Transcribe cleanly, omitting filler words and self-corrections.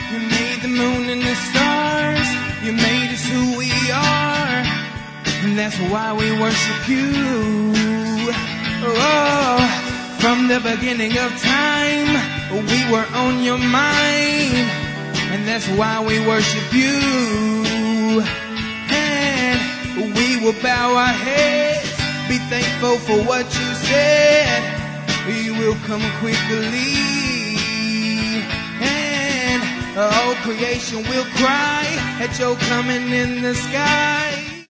You made the moon and the stars. You made us who we are, and that's why we worship you. Oh, from the beginning of time, we were on your mind, and that's why we worship you. And we will bow our heads, be thankful for what you said. You will come quickly, and all creation will cry at your coming in the sky.